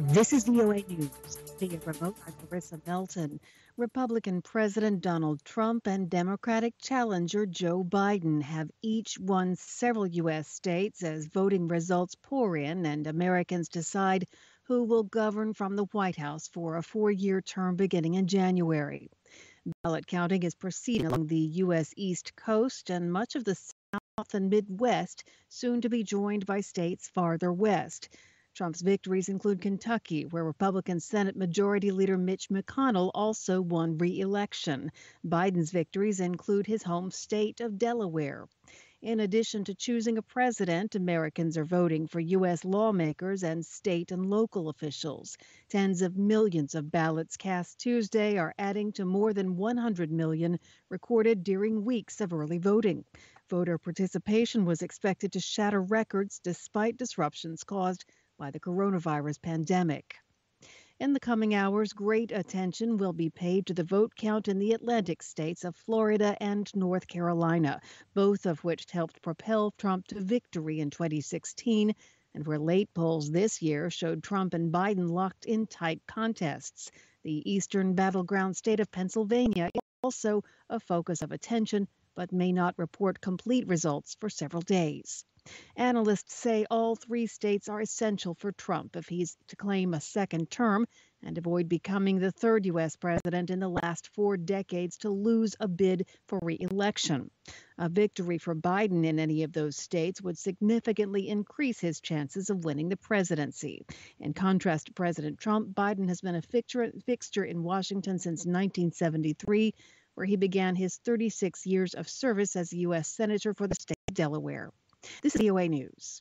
This is VOA News. Via remote, I'm Larissa Melton. Republican President Donald Trump and Democratic challenger Joe Biden have each won several U.S. states as voting results pour in and Americans decide who will govern from the White House for a four-year term beginning in January. Ballot counting is proceeding along the U.S. East Coast and much of the South and Midwest, soon to be joined by states farther west. Trump's victories include Kentucky, where Republican Senate Majority Leader Mitch McConnell also won re-election. Biden's victories include his home state of Delaware. In addition to choosing a president, Americans are voting for U.S. lawmakers and state and local officials. Tens of millions of ballots cast Tuesday are adding to more than 100 million recorded during weeks of early voting. Voter participation was expected to shatter records despite disruptions caused by the coronavirus pandemic. In the coming hours, great attention will be paid to the vote count in the Atlantic states of Florida and North Carolina, both of which helped propel Trump to victory in 2016, and where late polls this year showed Trump and Biden locked in tight contests. The eastern battleground state of Pennsylvania is also a focus of attention, but may not report complete results for several days. Analysts say all three states are essential for Trump if he's to claim a second term and avoid becoming the third U.S. president in the last 4 decades to lose a bid for re-election. A victory for Biden in any of those states would significantly increase his chances of winning the presidency. In contrast to President Trump, Biden has been a fixture in Washington since 1973, where he began his 36 years of service as a U.S. Senator for the state of Delaware. This is VOA News.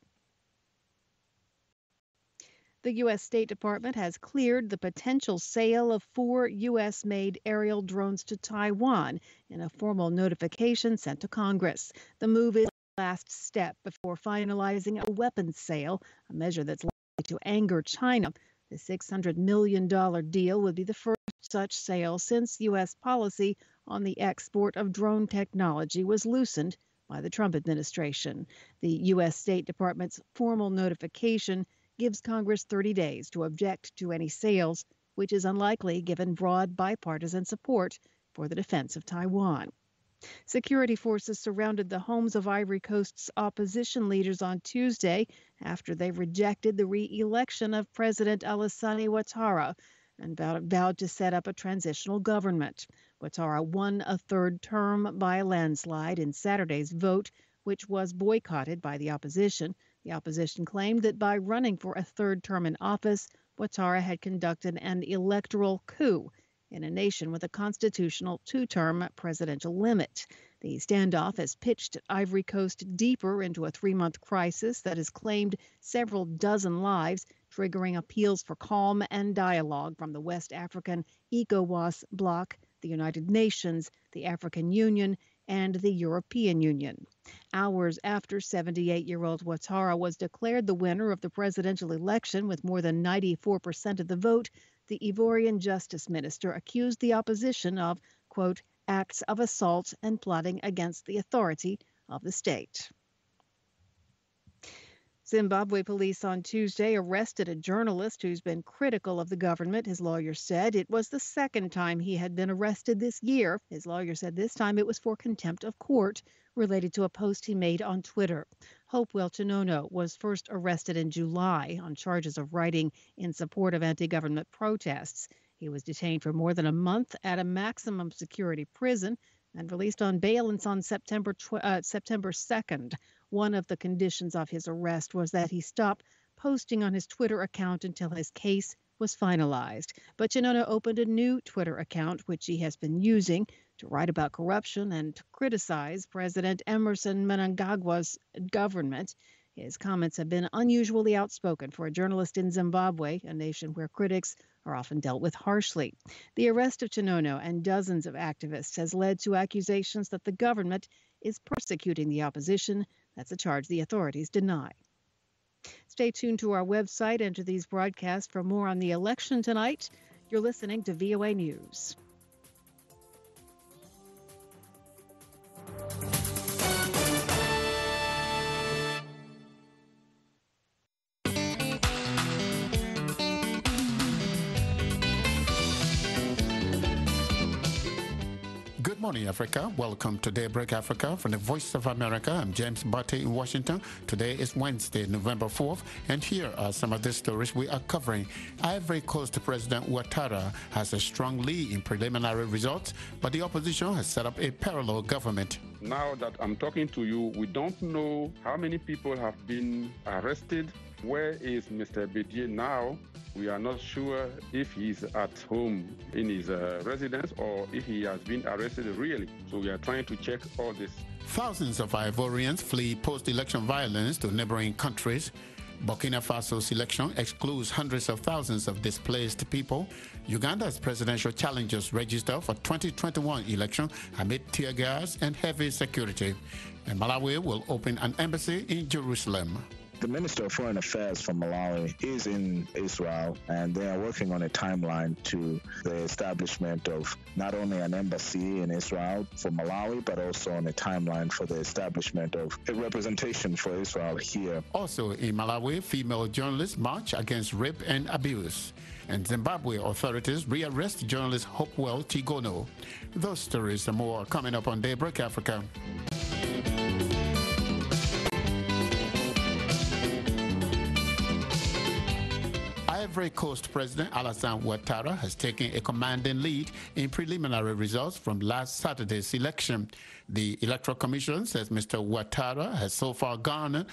The U.S. State Department has cleared the potential sale of 4 U.S.-made aerial drones to Taiwan in a formal notification sent to Congress. The move is the last step before finalizing a weapons sale, a measure that's likely to anger China. The $600 million deal would be the first such sale since U.S. policy on the export of drone technology was loosened by the Trump administration. The U.S. State Department's formal notification gives Congress 30 days to object to any sales, which is unlikely given broad bipartisan support for the defense of Taiwan. Security forces surrounded the homes of Ivory Coast's opposition leaders on Tuesday after they rejected the re-election of President Alassane Ouattara and vowed to set up a transitional government. Ouattara won a third term by a landslide in Saturday's vote, which was boycotted by the opposition. The opposition claimed that by running for a third term in office, Ouattara had conducted an electoral coup in a nation with a constitutional two-term presidential limit. The standoff has pitched Ivory Coast deeper into a 3-month crisis that has claimed several dozen lives, triggering appeals for calm and dialogue from the West African ECOWAS bloc, the United Nations, the African Union, and the European Union. Hours after 78-year-old Ouattara was declared the winner of the presidential election with more than 94% of the vote, the Ivorian justice minister accused the opposition of, quote, acts of assault and plotting against the authority of the state. Zimbabwe police on Tuesday arrested a journalist who's been critical of the government. His lawyer said it was the second time he had been arrested this year. His lawyer said this time it was for contempt of court related to a post he made on Twitter. Hopewell Chinono was first arrested in July on charges of writing in support of anti-government protests. He was detained for more than a month at a maximum security prison and released on bail on September 2nd. One of the conditions of his arrest was that he stop posting on his Twitter account until his case was finalized. But Chinono opened a new Twitter account, which he has been using to write about corruption and to criticize President Emerson Mnangagwa's government. His comments have been unusually outspoken for a journalist in Zimbabwe, a nation where critics are often dealt with harshly. The arrest of Chinono and dozens of activists has led to accusations that the government is persecuting the opposition. That's a charge the authorities deny. Stay tuned to our website and to these broadcasts for more on the election tonight. You're listening to VOA News. morning, Africa. Welcome to Daybreak Africa from the Voice of America. I'm James Barty in Washington. Today is Wednesday, November 4th, and here are some of the stories we are covering. Ivory Coast President Ouattara has a strong lead in preliminary results, but the opposition has set up a parallel government. Now that I'm talking to you, we don't know how many people have been arrested. Where is Mr. Bédié now? We are not sure if he's at home in his residence or if he has been arrested really. So we are trying to check all this. Thousands of Ivorians flee post-election violence to neighboring countries. Burkina Faso's election excludes hundreds of thousands of displaced people. Uganda's presidential challengers register for 2021 election amid tear gas and heavy security. And Malawi will open an embassy in Jerusalem. The Minister of Foreign Affairs from Malawi is in Israel, and they are working on a timeline to the establishment of not only an embassy in Israel for Malawi, but also on a timeline for the establishment of a representation for Israel here. Also in Malawi, female journalists march against rape and abuse. And Zimbabwe authorities rearrest journalist Hopewell Chigono. Those stories and more coming up on Daybreak Africa. Ivory Coast President Alassane Ouattara has taken a commanding lead in preliminary results from last Saturday's election. The Electoral Commission says Mr. Ouattara has so far garnered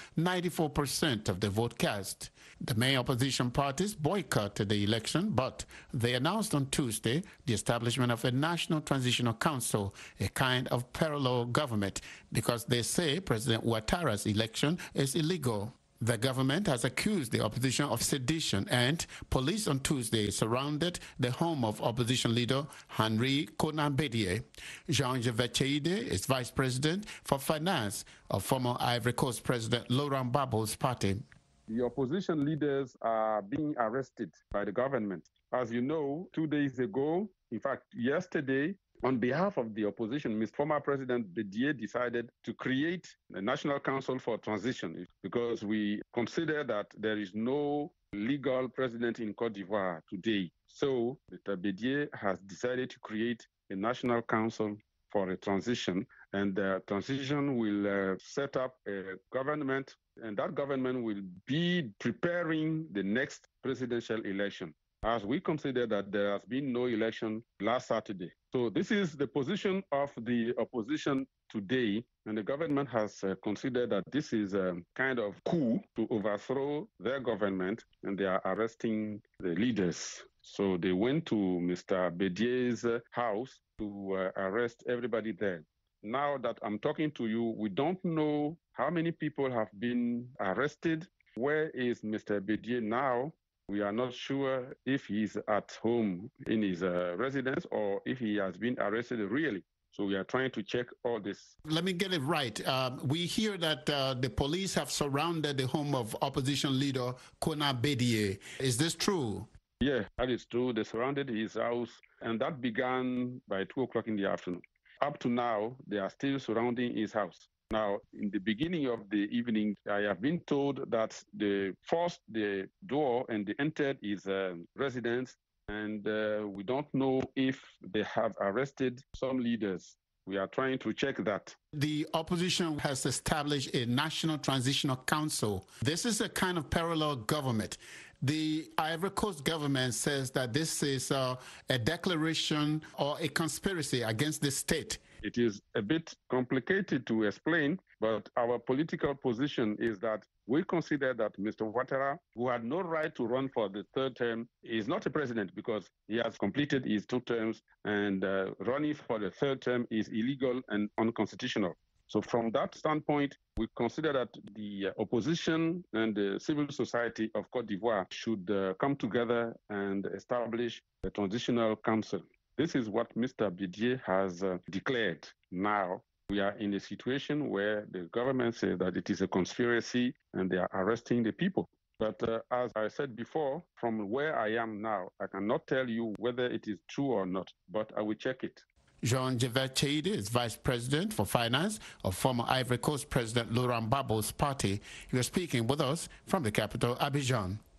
94% of the vote cast. The main opposition parties boycotted the election, but they announced on Tuesday the establishment of a National Transitional Council, a kind of parallel government, because they say President Ouattara's election is illegal. The government has accused the opposition of sedition, and police on Tuesday surrounded the home of opposition leader Henri Konan Bédié. Jean-Yves Cheide is vice president for finance of former Ivory Coast President Laurent Gbagbo's party. The opposition leaders are being arrested by the government. As you know, 2 days ago, in fact, yesterday, on behalf of the opposition, Mr. Former President Bédié decided to create a National Council for Transition because we consider that there is no legal president in Côte d'Ivoire today. So Mr. Bédié has decided to create a National Council for a transition, and the transition will set up a government, and that government will be preparing the next presidential election, as we consider that there has been no election last Saturday. So this is the position of the opposition today, and the government has considered that this is a kind of coup to overthrow their government, and they are arresting the leaders. So they went to Mr. Bédié's house to arrest everybody there. Now that I'm talking to you, we don't know how many people have been arrested. Where is Mr. Bédié now? We are not sure if he's at home in his residence or if he has been arrested really. So we are trying to check all this. Let me get it right. We hear that the police have surrounded the home of opposition leader Konan Bédié. Is this true? Yeah, that is true. They surrounded his house, and that began by 2 o'clock in the afternoon. Up to now, they are still surrounding his house. Now, in the beginning of the evening, I have been told that they forced the door and they entered his residence, and we don't know if they have arrested some leaders. We are trying to check that. The opposition has established a National Transitional Council. This is a kind of parallel government. The Ivory Coast government says that this is a declaration or a conspiracy against the state. It is a bit complicated to explain, but our political position is that we consider that Mr. Ouattara, who had no right to run for the third term, is not a president because he has completed his 2 terms, and running for the third term is illegal and unconstitutional. So from that standpoint, we consider that the opposition and the civil society of Côte d'Ivoire should come together and establish a transitional council. This is what Mr. Bédié has declared. Now, we are in a situation where the government says that it is a conspiracy and they are arresting the people. But as I said before, from where I am now, I cannot tell you whether it is true or not, but I will check it. Jean-Yves Cheide is vice president for finance of former Ivory Coast President Laurent Gbagbo's party. He was speaking with us from the capital, Abidjan.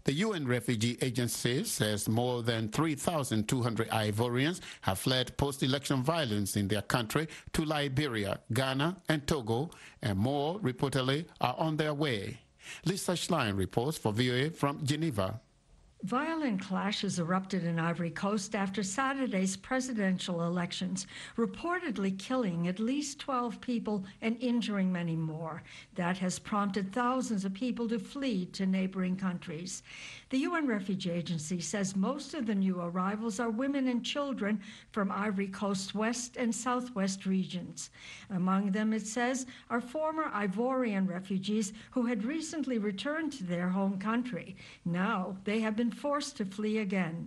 The UN Refugee Agency says more than 3,200 Ivorians have fled post-election violence in their country to Liberia, Ghana, and Togo, and more reportedly are on their way. Lisa Schlein reports for VOA from Geneva. Violent clashes erupted in Ivory Coast after Saturday's presidential elections, reportedly killing at least 12 people and injuring many more. That has prompted thousands of people to flee to neighboring countries. The UN Refugee Agency says most of the new arrivals are women and children from Ivory Coast's west and southwest regions. Among them, it says, are former Ivorian refugees who had recently returned to their home country. Now they have been forced to flee again.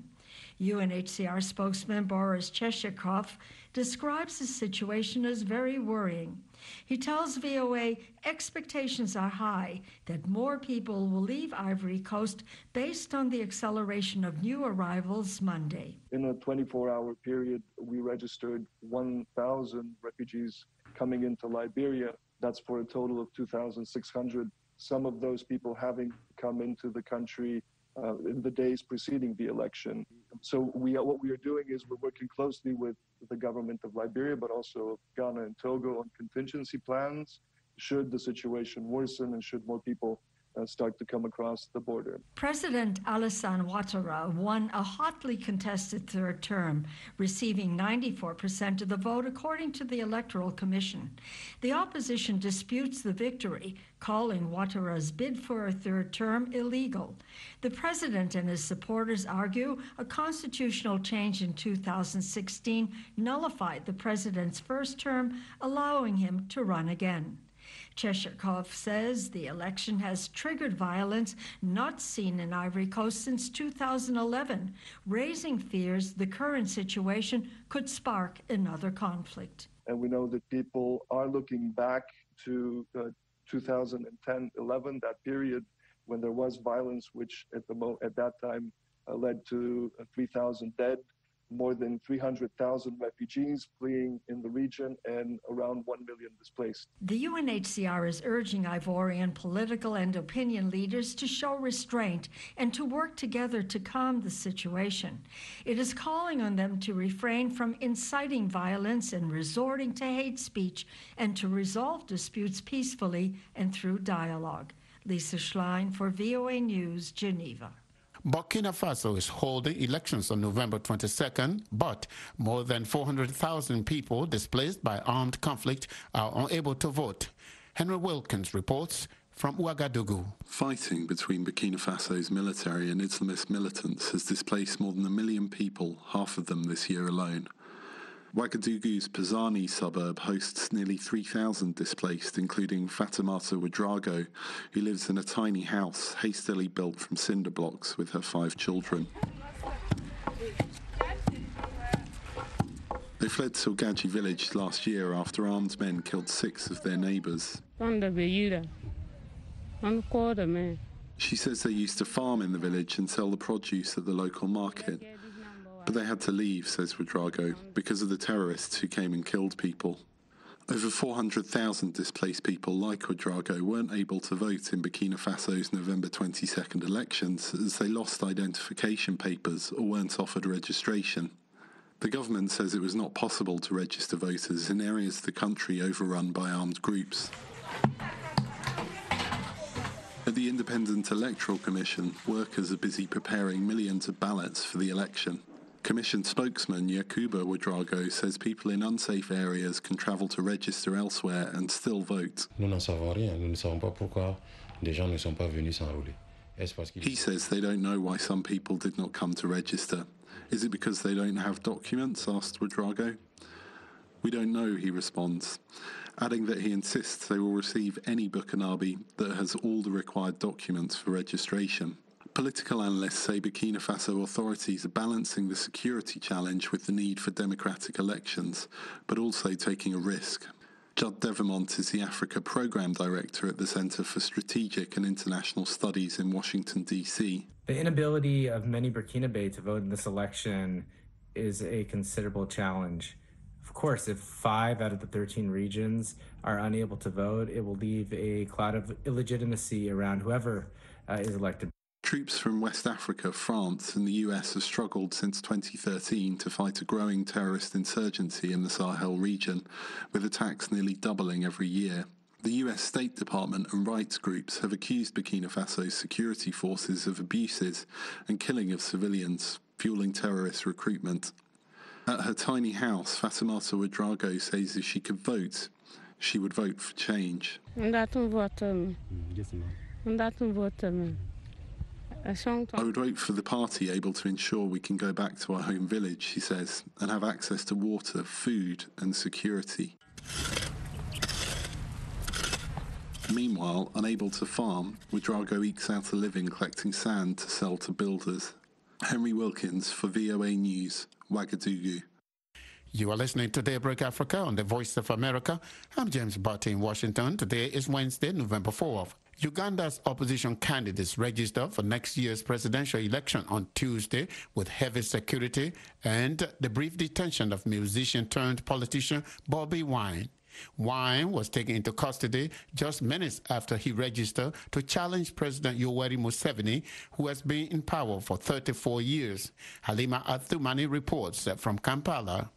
UNHCR spokesman Boris Cheshikov describes the situation as very worrying. He tells VOA expectations are high that more people will leave Ivory Coast based on the acceleration of new arrivals Monday. In a 24-hour period, we registered 1,000 refugees coming into Liberia. That's for a total of 2,600. Some of those people having come into the country in the days preceding the election. So what we are doing is we're working closely with the government of Liberia, but also Ghana and Togo on contingency plans should the situation worsen and should more people start to come across the border. President Alassane Ouattara won a hotly contested third term, receiving 94% of the vote according to the Electoral Commission. The opposition disputes the victory, calling Ouattara's bid for a third term illegal. The president and his supporters argue a constitutional change in 2016 nullified the president's first term, allowing him to run again. Cheshikov says the election has triggered violence not seen in Ivory Coast since 2011, raising fears the current situation could spark another conflict. And we know that people are looking back to 2010-11, that period when there was violence, which at that time led to 3,000 dead, more than 300,000 refugees fleeing in the region, and around 1 million displaced. The UNHCR is urging Ivorian political and opinion leaders to show restraint and to work together to calm the situation. It is calling on them to refrain from inciting violence and resorting to hate speech, and to resolve disputes peacefully and through dialogue. Lisa Schlein for VOA News, Geneva. Burkina Faso is holding elections on November 22nd, but more than 400,000 people displaced by armed conflict are unable to vote. Henry Wilkins reports from Ouagadougou. Fighting between Burkina Faso's military and Islamist militants has displaced more than 1 million people, half of them this year alone. Ouagadougou's Pazani suburb hosts nearly 3,000 displaced, including Fatimata Ouedraogo, who lives in a tiny house hastily built from cinder blocks with her 5 children. They fled Silgadji village last year after armed men killed 6 of their neighbours. She says they used to farm in the village and sell the produce at the local market. But they had to leave, says Ouedraogo, because of the terrorists who came and killed people. Over 400,000 displaced people like Ouedraogo weren't able to vote in Burkina Faso's November 22nd elections as they lost identification papers or weren't offered registration. The government says it was not possible to register voters in areas of the country overrun by armed groups. At the Independent Electoral Commission, workers are busy preparing millions of ballots for the election. Commission spokesman Yakuba Ouedraogo says people in unsafe areas can travel to register elsewhere and still vote. He says they don't know why some people did not come to register. Is it because they don't have documents, asked Ouedraogo. We don't know, he responds, adding that he insists they will receive any Burkinabe that has all the required documents for registration. Political analysts say Burkina Faso authorities are balancing the security challenge with the need for democratic elections, but also taking a risk. Judd Devamont is the Africa Program Director at the Center for Strategic and International Studies in Washington, D.C. The inability of many Burkinabe to vote in this election is a considerable challenge. Of course, if 5 out of the 13 regions are unable to vote, it will leave a cloud of illegitimacy around whoever is elected. Troops from West Africa, France and the US have struggled since 2013 to fight a growing terrorist insurgency in the Sahel region, with attacks nearly doubling every year. The US State Department and rights groups have accused Burkina Faso's security forces of abuses and killing of civilians, fueling terrorist recruitment. At her tiny house, Fatoumata Ouedraogo says if she could vote, she would vote for change. I would vote for the party able to ensure we can go back to our home village, she says, and have access to water, food and security. Meanwhile, unable to farm, Ouedraogo ekes out a living collecting sand to sell to builders. Henry Wilkins for VOA News, Ouagadougou. You are listening to Daybreak Africa on the Voice of America. I'm James Barty in Washington. Today is Wednesday, November 4th. Uganda's opposition candidates registered for next year's presidential election on Tuesday with heavy security and the brief detention of musician-turned-politician Bobi Wine. Wine was taken into custody just minutes after he registered to challenge President Yoweri Museveni, who has been in power for 34 years. Halima Athumani reports from Kampala.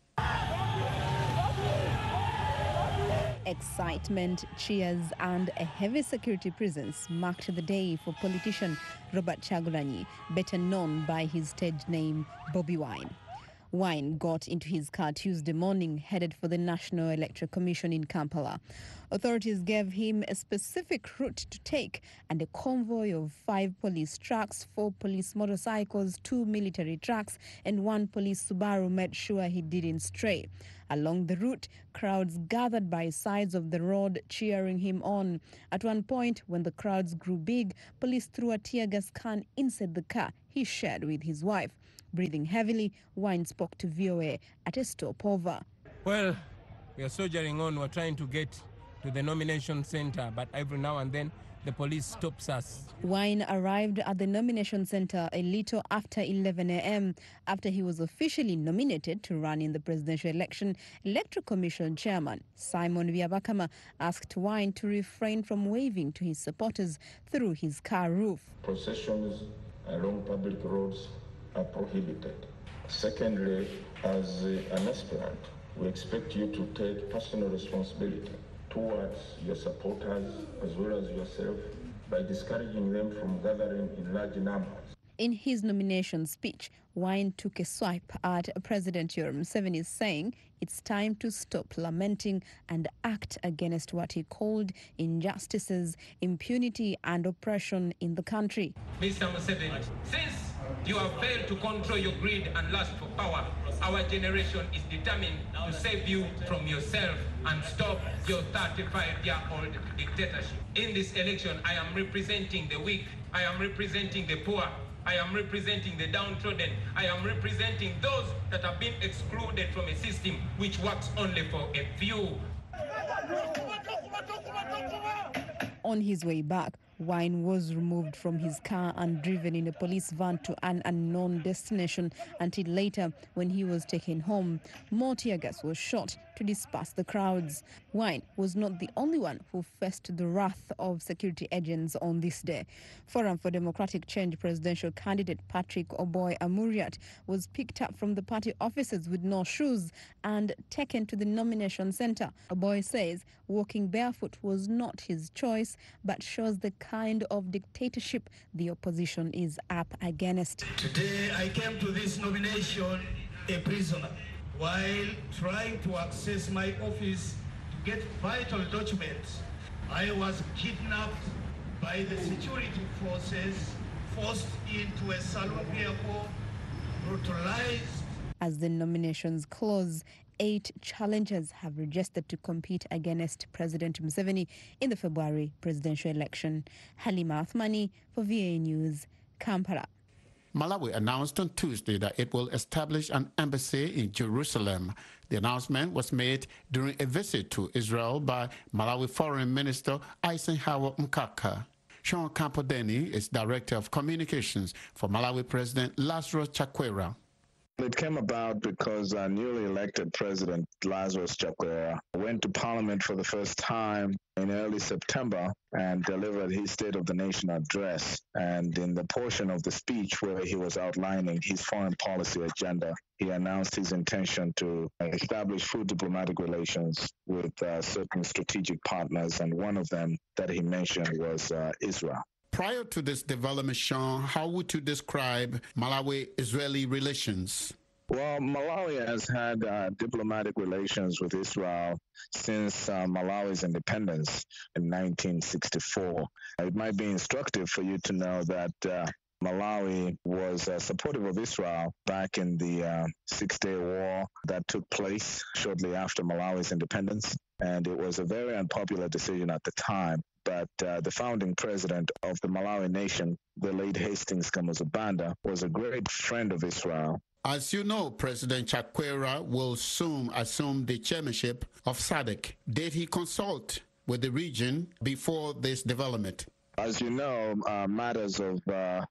Excitement, cheers and a heavy security presence marked the day for politician Robert Kyagulanyi, better known by his stage name Bobi Wine. Wine got into his car Tuesday morning, headed for the National Electoral Commission in Kampala. Authorities gave him a specific route to take, and a convoy of 5 police trucks, 4 police motorcycles, 2 military trucks, and 1 police Subaru made sure he didn't stray. Along the route, crowds gathered by sides of the road cheering him on. At one point, when the crowds grew big, police threw a tear gas can inside the car he shared with his wife. Breathing heavily, Wine spoke to VOA at a stopover. Well, we are soldiering on. We're trying to get to the nomination center, but every now and then the police stops us. Wine arrived at the nomination center a little after 11 a.m. after he was officially nominated to run in the presidential election. Electoral Commission Chairman Simon Byabakama asked Wine to refrain from waving to his supporters through his car roof. Processions along public roads are prohibited. Secondly, as an aspirant, we expect you to take personal responsibility towards your supporters as well as yourself by discouraging them from gathering in large numbers. In his nomination speech, Wine took a swipe at President Yoweri Museveni, saying it's time to stop lamenting and act against what he called injustices, impunity and oppression in the country. Mr. Museveni, since you have failed to control your greed and lust for power, our generation is determined to save you from yourself and stop your 35-year-old dictatorship. In this election, I am representing the weak, I am representing the poor, I am representing the downtrodden, I am representing those that have been excluded from a system which works only for a few. On his way back, Wine was removed from his car and driven in a police van to an unknown destination until later, when he was taken home. More tear gas was shot to disperse the crowds. Wine was not the only one who faced the wrath of security agents on this day. Forum for Democratic Change presidential candidate Patrick Oboy Amuriat was picked up from the party offices with no shoes and taken to the nomination center. Oboy says walking barefoot was not his choice, but shows the kind of dictatorship the opposition is up against. Today I came to this nomination a prisoner. While trying to access my office to get vital documents, I was kidnapped by the security forces, forced into a saloon vehicle, brutalized. As the nominations close, 8 challengers have registered to compete against President Museveni in the February presidential election. Halima Athumani for VOA News, Kampala. Malawi announced on Tuesday that it will establish an embassy in Jerusalem. The announcement was made during a visit to Israel by Malawi Foreign Minister Eisenhower Mkaka. Sean Campodeni is Director of Communications for Malawi President Lazarus Chakwera. It came about because newly elected President Lazarus Chakwera went to Parliament for the first time in early September and delivered his State of the Nation address. And in the portion of the speech where he was outlining his foreign policy agenda, he announced his intention to establish full diplomatic relations with certain strategic partners, and one of them that he mentioned was Israel. Prior to this development, Sean, how would you describe Malawi-Israeli relations? Well, Malawi has had diplomatic relations with Israel since Malawi's independence in 1964. It might be instructive for you to know that Malawi was supportive of Israel back in the Six-Day War that took place shortly after Malawi's independence. And it was a very unpopular decision at the time. But the founding president of the Malawi nation, the late Hastings Kamuzabanda, was a great friend of Israel. As you know, President Chakwera will soon assume the chairmanship of SADC. Did he consult with the region before this development? As you know, matters of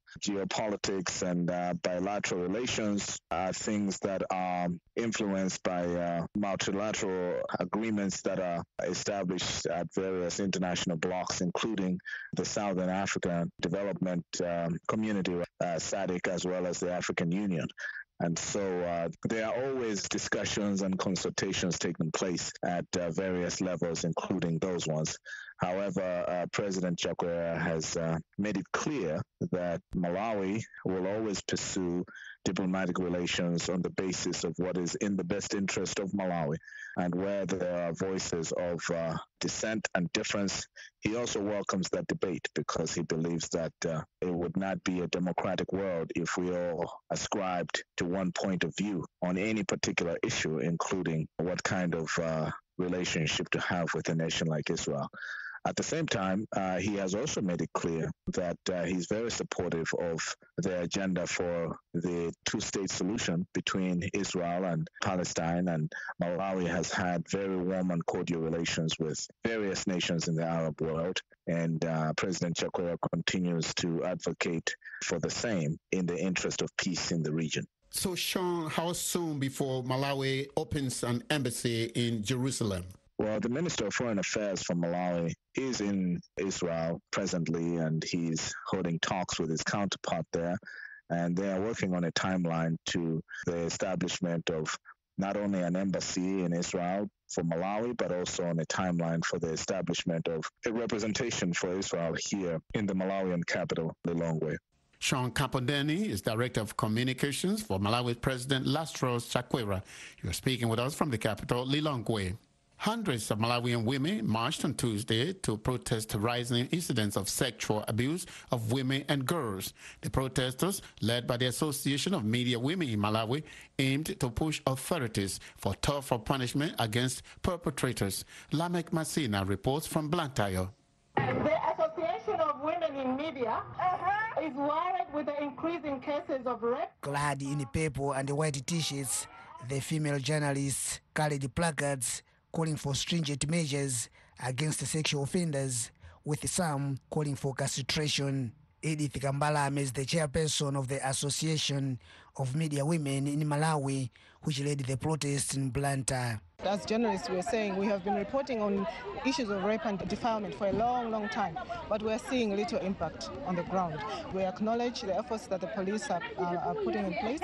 geopolitics and bilateral relations are things that are influenced by multilateral agreements that are established at various international blocs, including the Southern African Development Community, SADC, as well as the African Union. And so there are always discussions and consultations taking place at various levels, including those ones. However, President Chakwera has made it clear that Malawi will always pursue diplomatic relations on the basis of what is in the best interest of Malawi. And where there are voices of dissent and difference, he also welcomes that debate because he believes that it would not be a democratic world if we all ascribed to one point of view on any particular issue, including what kind of relationship to have with a nation like Israel. At the same time, he has also made it clear that he's very supportive of the agenda for the two-state solution between Israel and Palestine, and Malawi has had very warm and cordial relations with various nations in the Arab world, and President Chakwera continues to advocate for the same in the interest of peace in the region. So, Sean, how soon before Malawi opens an embassy in Jerusalem? Well, the Minister of Foreign Affairs from Malawi is in Israel presently, and he's holding talks with his counterpart there. And they are working on a timeline to the establishment of not only an embassy in Israel for Malawi, but also on a timeline for the establishment of a representation for Israel here in the Malawian capital, Lilongwe. Sean Campodeni is Director of Communications for Malawi's President Lazarus Chakwera. You're speaking with us from the capital, Lilongwe. Hundreds of Malawian women marched on Tuesday to protest rising incidents of sexual abuse of women and girls. The protesters, led by the Association of Media Women in Malawi, aimed to push authorities for tougher punishment against perpetrators. Lamek Masina reports from Blantyre. The Association of Women in Media is worried with the increasing cases of rape. Clad in purple and white t-shirts, the female journalists carried placards calling for stringent measures against sexual offenders, with some calling for castration. Edith Kambalame is the chairperson of the Association of Media Women in Malawi, which led the protests in Blantyre. As journalists, we're saying we have been reporting on issues of rape and defilement for a long time, but we're seeing little impact on the ground. We acknowledge the efforts that the police are putting in place,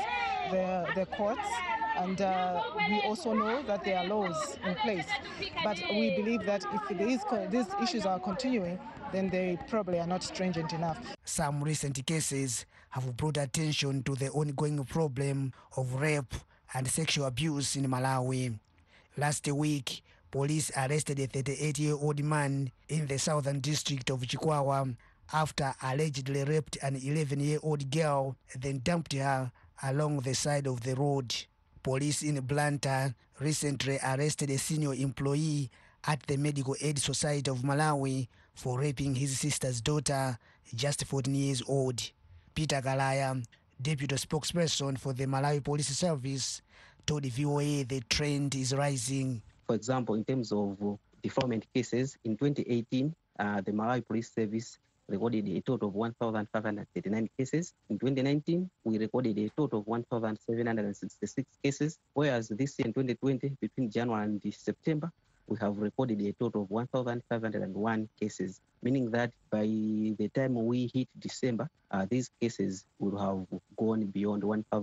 the courts, and we also know that there are laws in place. But we believe that if these issues are continuing, then they probably are not stringent enough. Some recent cases have brought attention to the ongoing problem of rape and sexual abuse in Malawi. Last week, police arrested a 38-year-old man in the southern district of Chikwawa after allegedly raped an 11-year-old girl, then dumped her along the side of the road. Police in Blantyre recently arrested a senior employee at the Medical Aid Society of Malawi for raping his sister's daughter, just 14 years old. Peter Galaya, deputy spokesperson for the Malawi Police Service, told the VOA the trend is rising. For example, in terms of defilement cases, in 2018, the Malawi Police Service recorded a total of 1,539 cases. In 2019, we recorded a total of 1,766 cases, whereas this year in 2020, between January and September, we have recorded a total of 1,501 cases, meaning that by the time we hit December, these cases would have gone beyond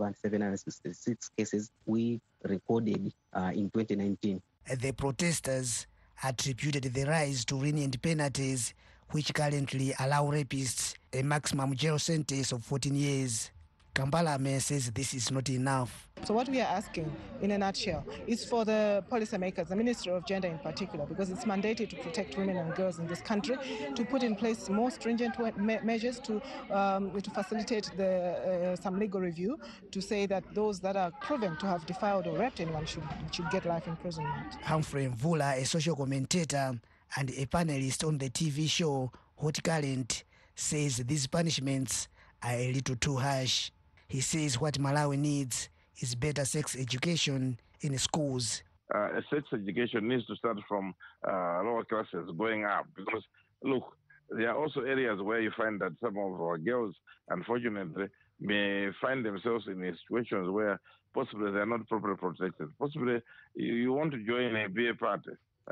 1,766 cases we recorded in 2019. The protesters attributed the rise to lenient penalties, which currently allow rapists a maximum jail sentence of 14 years. Kambalame says this is not enough. So what we are asking, in a nutshell, is for the policymakers, the Ministry of Gender in particular, because it's mandated to protect women and girls in this country, to put in place more stringent measures to facilitate some legal review, to say that those that are proven to have defiled or raped anyone should get life imprisonment. Humphrey Mvula, a social commentator and a panelist on the TV show Hot Current, says these punishments are a little too harsh. He says what Malawi needs is better sex education in schools. Sex education needs to start from lower classes going up, because, look, there are also areas where you find that some of our girls, unfortunately, may find themselves in situations where possibly they are not properly protected. Possibly you want to join a beer party,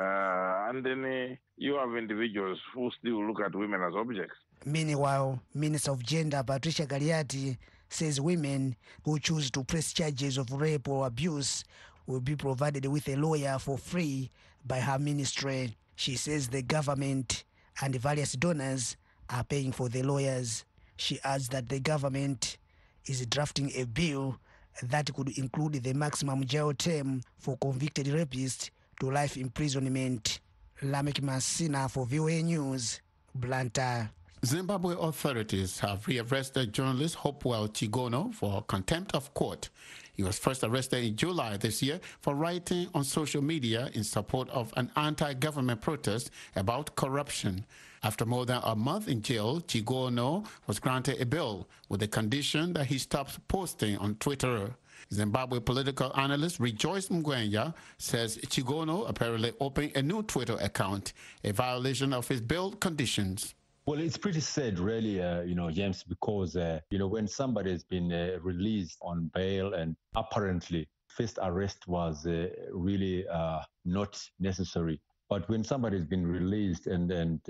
and then you have individuals who still look at women as objects. Meanwhile, Minister of Gender Patricia Galiati says women who choose to press charges of rape or abuse will be provided with a lawyer for free by her ministry. She says the government and various donors are paying for the lawyers. She adds that the government is drafting a bill that could include the maximum jail term for convicted rapists to life imprisonment. Lamek Masina for VOA News, Blantyre. Zimbabwe authorities have rearrested journalist Hopewell Chigono for contempt of court. He was first arrested in July this year for writing on social media in support of an anti-government protest about corruption. After more than a month in jail, Chigono was granted a bail with the condition that he stops posting on Twitter. Zimbabwe political analyst Rejoice Mgwenya says Chigono apparently opened a new Twitter account, a violation of his bail conditions. Well, it's pretty sad, really, James, because, when somebody has been released on bail and apparently first arrest was really not necessary. But when somebody has been released and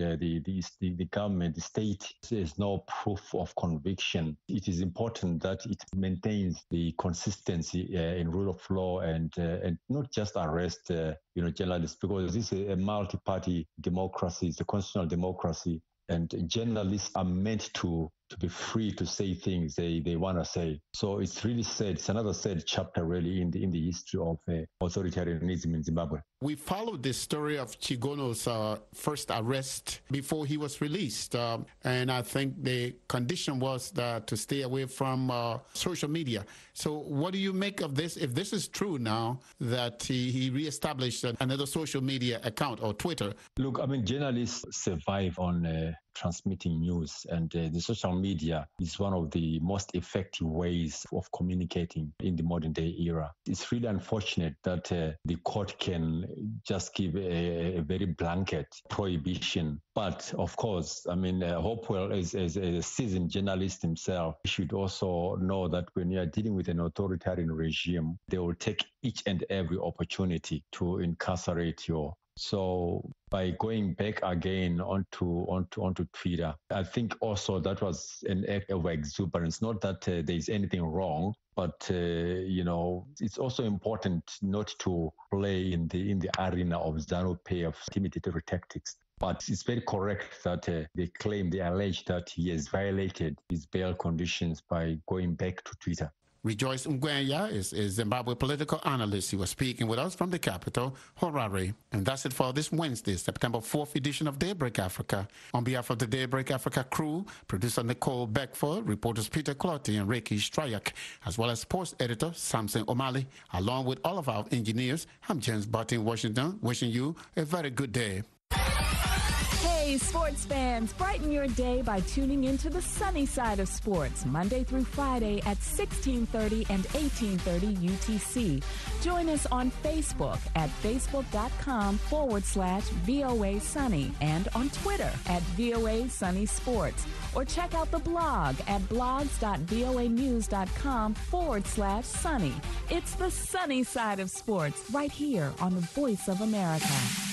the government, the state, has no proof of conviction, it is important that it maintains the consistency in rule of law and not just arrest, journalists, because this is a multi-party democracy, it's a constitutional democracy. And journalists are meant to be free to say things they want to say. So it's really sad. It's another sad chapter, really, in the history of authoritarianism in Zimbabwe. We followed the story of Chigono's first arrest before he was released. And I think the condition was to stay away from social media. So what do you make of this? If this is true now, that he reestablished another social media account or Twitter? Look, journalists survive on transmitting news, and the social media is one of the most effective ways of communicating in the modern day era. It's really unfortunate that the court can just give a very blanket prohibition. But of course, Hopewell, as a seasoned journalist himself, should also know that when you are dealing with an authoritarian regime, they will take each and every opportunity to incarcerate you. So by going back again onto Twitter, I think also that was an act of exuberance. Not that there is anything wrong, but it's also important not to play in the arena of ZANU-PF of intimidatory tactics. But it's very correct that they allege that he has violated his bail conditions by going back to Twitter. Rejoice Mgwenya is a Zimbabwe political analyst. He was speaking with us from the capital, Harare. And that's it for this Wednesday, September 4th edition of Daybreak Africa. On behalf of the Daybreak Africa crew, producer Nicole Beckford, reporters Peter Clotty and Reiki Strayak, as well as sports editor Samson O'Malley, along with all of our engineers, I'm James Barton in Washington, wishing you a very good day. Hey, Hey, sports fans, brighten your day by tuning into the sunny side of sports, Monday through Friday at 1630 and 1830 UTC. Join us on Facebook at facebook.com/VOA Sunny and on Twitter at VOA Sunny Sports. Or check out the blog at blogs.voanews.com/sunny. It's the sunny side of sports right here on the Voice of America.